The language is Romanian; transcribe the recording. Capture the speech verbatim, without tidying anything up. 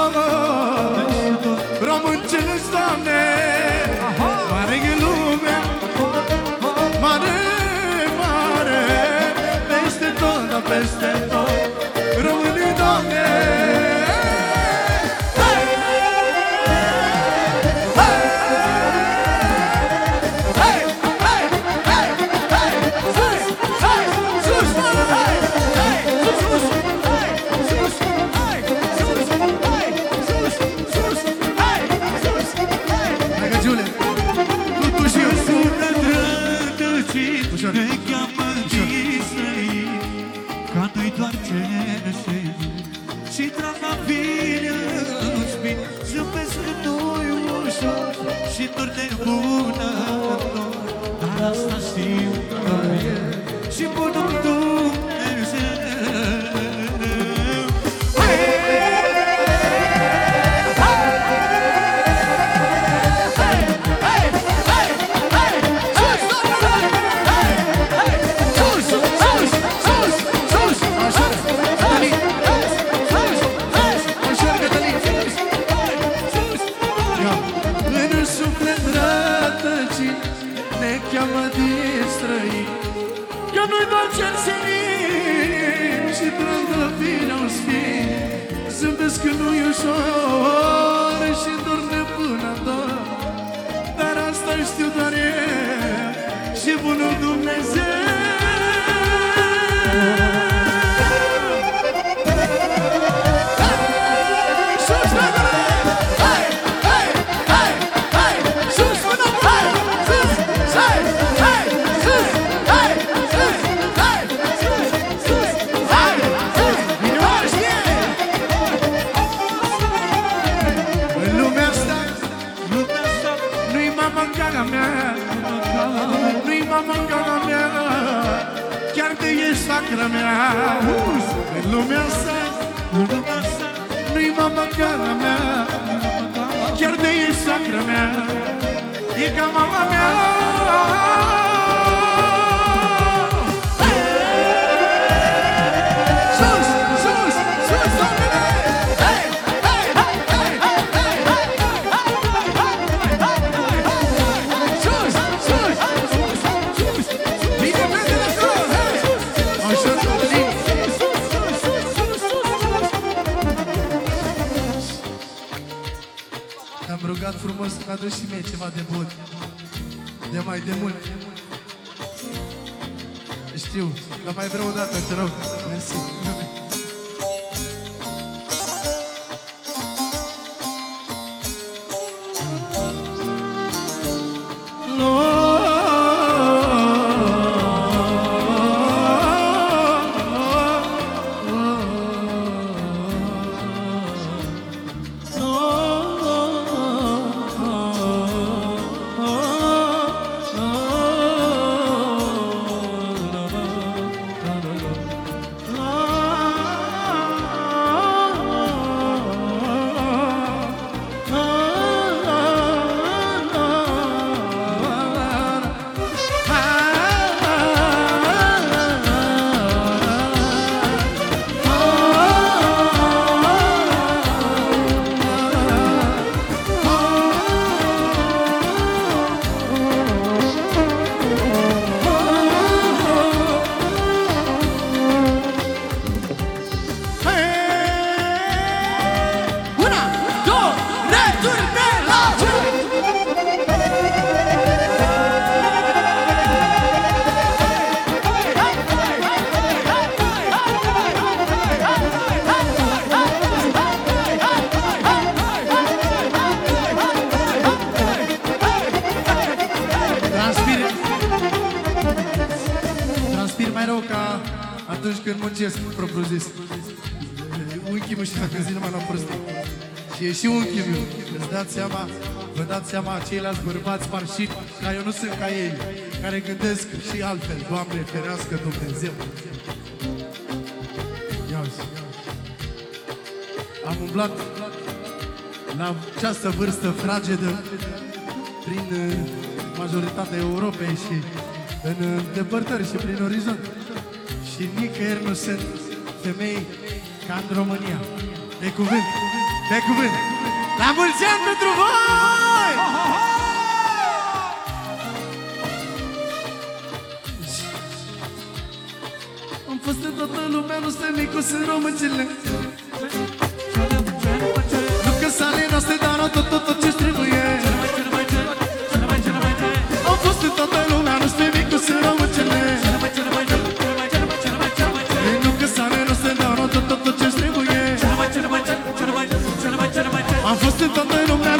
Român ce-ți, Doamne, mare e lumea, mare, mare, peste tot, dar peste tot, românii, Doamne. Ne cheamă din străini, ca nu-i doar cereșe și trandafiri în spin. Zâmbesc că nu-i ușor și dor de bună dor, dar asta știu că e și bunul Dumnezeu. Cheamă din străini, că nu-i doar cer senin și trandafiri au spin. Zâmbesc că nu-i ușor și dor nebună dor, dar asta știu doar eu și bunul Dumnezeu. Nu-i mama în gara mea, chiar de ești sacra mea. În lumea asta, nu-i mama în gara mea, chiar de ești sacra mea. E ca mama mea. Am rugat frumos să aduci și mie ceva de bun, de mai de mult. Știu, dar mai vreau o dată, te rog. Mersi. Atunci când muncesc, propriu zis, unchiul meu și dacă zi numai la prostii. Și e și unchiul meu. Îți dați seama, vă dați seama, ceilalți bărbați parșiți, ca eu nu sunt ca ei, care gândesc și altfel. Doamne, ferească Dumnezeu. Ia uzi. Am umblat la această vârstă fragedă prin majoritatea Europei și în depărtări și prin orizont. Și nicăieri nu sunt femei ca în România. E cuvânt. Pe cuvânt. La mulți ani pentru voi! Am fost în toată lumea, nu stă micu, sunt româncile. Nu că sale noastre, dar au tot, tot, tot ce-ți trebuie. Am fost în toată lumea, nu stă micu, sunt româncile. Nu că sale noastre, dar au tot, tot, tot ce-ți trebuie. Am fost în toată lumea,